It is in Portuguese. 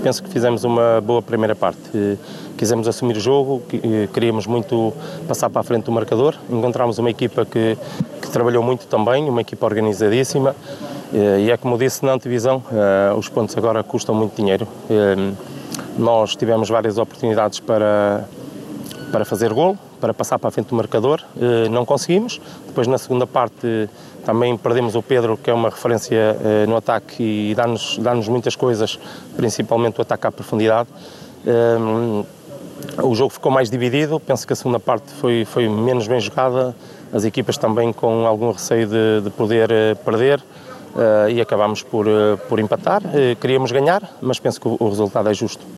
penso que fizemos uma boa primeira parte. Quisemos assumir o jogo, queríamos muito passar para a frente do marcador. Encontramos uma equipa que trabalhou muito também, uma equipa organizadíssima. E é como disse na antevisão, os pontos agora custam muito dinheiro. Nós tivemos várias oportunidades para fazer golo, para passar para a frente do marcador, não conseguimos. Depois na segunda parte também perdemos o Pedro, que é uma referência no ataque e dá-nos muitas coisas, principalmente o ataque à profundidade. O jogo ficou mais dividido, penso que a segunda parte foi menos bem jogada, as equipas também com algum receio de poder perder. E acabámos por empatar. Queríamos ganhar, mas penso que o resultado é justo.